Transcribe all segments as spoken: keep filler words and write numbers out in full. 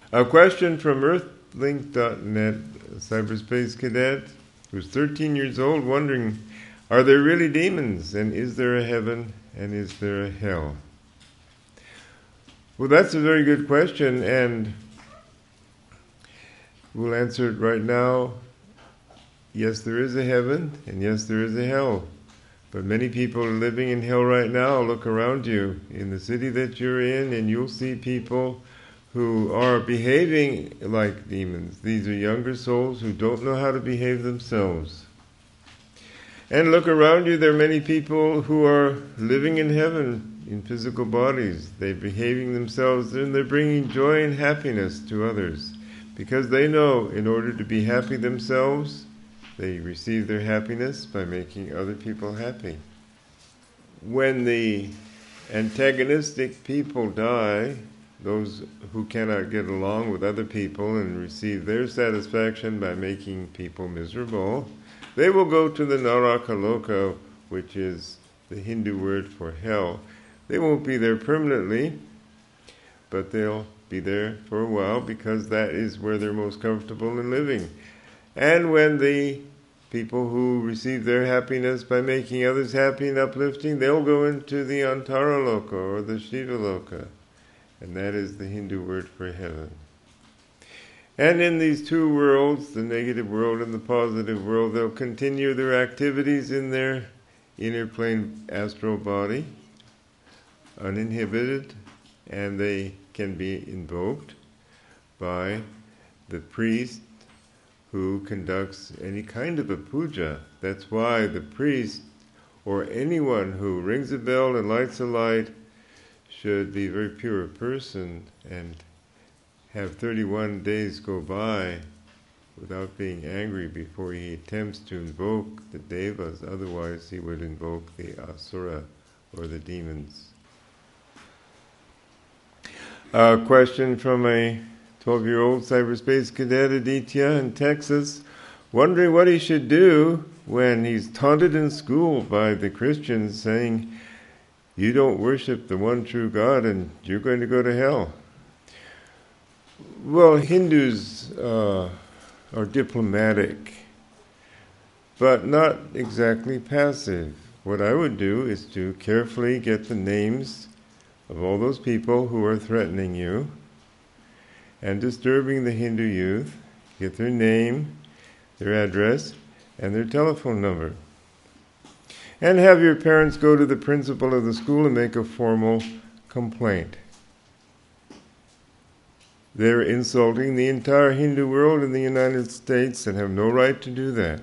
A question from Earthlink dot net, a cyberspace cadet who's thirteen years old, wondering, are there really demons? And is there a heaven? And is there a hell? Well, that's a very good question, and we'll answer it right now. Yes, there is a heaven, and yes, there is a hell. But many people are living in hell right now. Look around you in the city that you're in, and you'll see people who are behaving like demons. These are younger souls who don't know how to behave themselves. And look around you, there are many people who are living in heaven in physical bodies. They're behaving themselves, and they're bringing joy and happiness to others. Because they know in order to be happy themselves, they receive their happiness by making other people happy. When the antagonistic people die, those who cannot get along with other people and receive their satisfaction by making people miserable, they will go to the Narakaloka, which is the Hindu word for hell. They won't be there permanently, but they'll be there for a while because that is where they're most comfortable in living. And when the people who receive their happiness by making others happy and uplifting, they'll go into the Antaraloka or the Shivaloka, and that is the Hindu word for heaven. And in these two worlds, the negative world and the positive world, they'll continue their activities in their inner plane astral body, uninhibited, and they can be invoked by the priest who conducts any kind of a puja. That's why the priest or anyone who rings a bell and lights a light should be a very pure person and have thirty-one days go by without being angry before he attempts to invoke the devas. Otherwise he would invoke the asura or the demons. A question from a twelve-year-old cyberspace cadet, Aditya, in Texas, wondering what he should do when he's taunted in school by the Christians saying, you don't worship the one true God and you're going to go to hell. Well, Hindus uh, are diplomatic, but not exactly passive. What I would do is to carefully get the names of all those people who are threatening you and disturbing the Hindu youth, get their name, their address, and their telephone number. And have your parents go to the principal of the school and make a formal complaint. They're insulting the entire Hindu world in the United States and have no right to do that.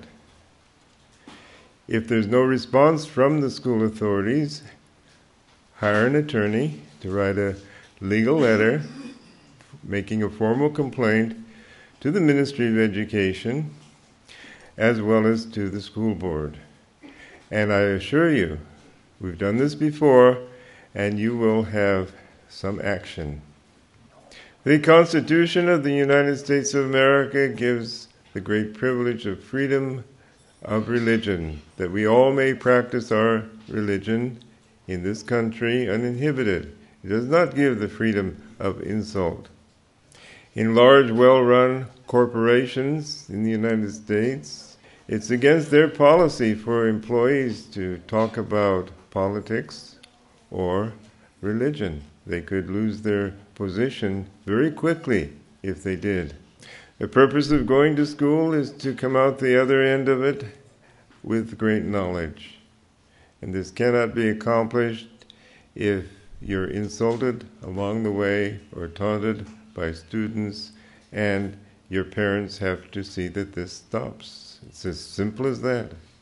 If there's no response from the school authorities, hire an attorney to write a legal letter making a formal complaint to the Ministry of Education as well as to the school board. And I assure you, we've done this before, and you will have some action. The Constitution of the United States of America gives the great privilege of freedom of religion, that we all may practice our religion in this country uninhibited. It does not give the freedom of insult. In large, well-run corporations in the United States, it's against their policy for employees to talk about politics or religion. They could lose their position very quickly if they did. The purpose of going to school is to come out the other end of it with great knowledge. And this cannot be accomplished if you're insulted along the way or taunted by students, and your parents have to see that this stops. It's as simple as that.